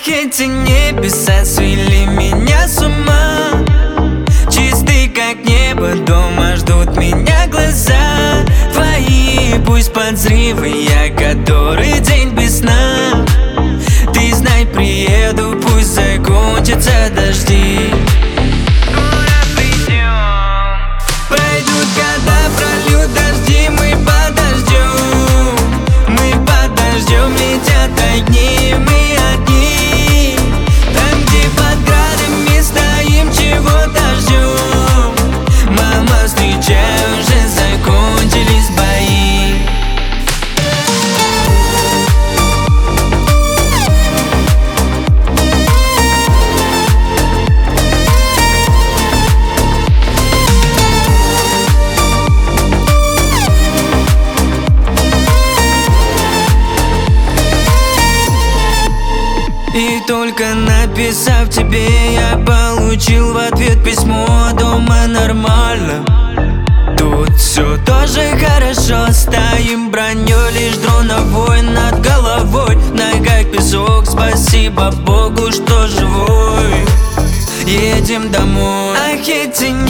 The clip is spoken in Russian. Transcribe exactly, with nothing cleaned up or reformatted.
Ах, эти небеса свели меня с ума. Чистый как небо, дома ждут меня глаза твои. Пусть подзривы, я который день без сна. Ты знай, приеду, пусть закончатся дожди. Скоро придем. Пройдут года, прольют дожди, мы подождем. Мы подождем, летят огни, мы одни. Там, где под градами стоим, чего-то ждем. Мама, встречай, уже закончились бои. И только написав тебе, я получил в ответ письмо. Дома нормально, тут все тоже хорошо. Стоим броней, лишь дроновой над головой. Ногах песок, спасибо Богу, что живой. Едем домой. Ах, эти